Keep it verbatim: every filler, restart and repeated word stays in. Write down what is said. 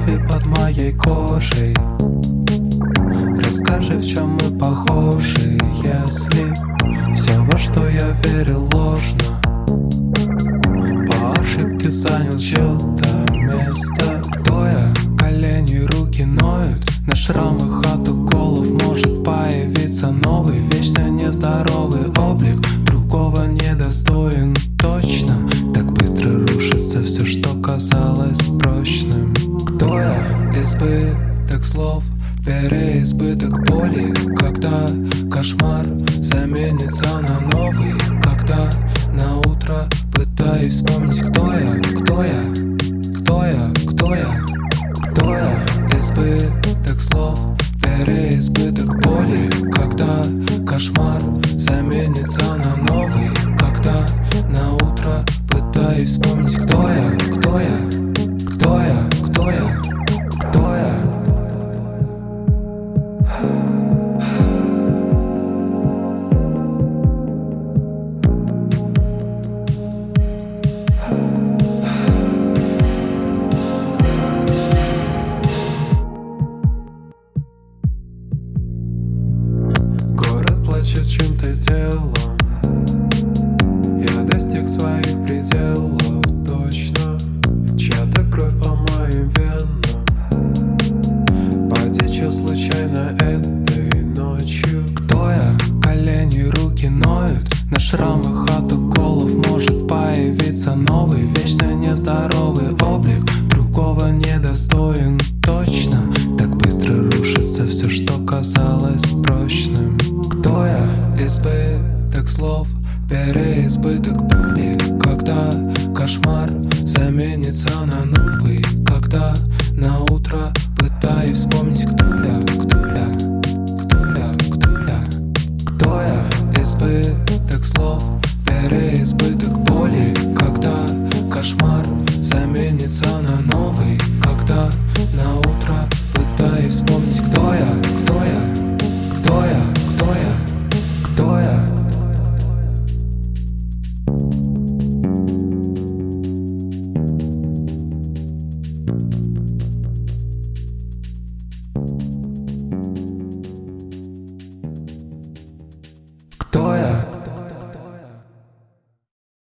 крови под моей кожей. Расскажи, в чем мы похожи, если все, во что я верил, ложно. По ошибке занял чьё-то место. Кто я? Колени, руки ноют, на шрамах от уколов может появиться новый, вечно нездоровый облик. Другого недостоин точно. Так быстро рушится все, что казалось прочным. Кто я? Избыток слов, переизбыток боли. Когда кошмар заменится на новый. Когда на утро пытаюсь вспомнить, кто я, кто я, кто я, кто я, кто я. Избыток слов, переизбыток боли. Когда кошмар заменится на новый. Когда на утро пытаюсь вспомнить, кто я, кто я, кто я, кто я, кто я. Плачет чьим-то телом. Я достиг своих пределов точно. Чья-то кровь по моим венам потечет случайно этой ночью. Кто я? Колени, руки ноют, на шрамах от уколов может появиться новый, вечно нездоровый облик. Другого недостоин точно. Так быстро рушится все, что казалось прочным. Кто я? Избыток слов, переизбыток боли. Когда кошмар заменится на новый. Когда на утро пытаюсь вспомнить, кто я, кто я, кто я, кто я, кто я. Избыток слов, переизбыток боли. Когда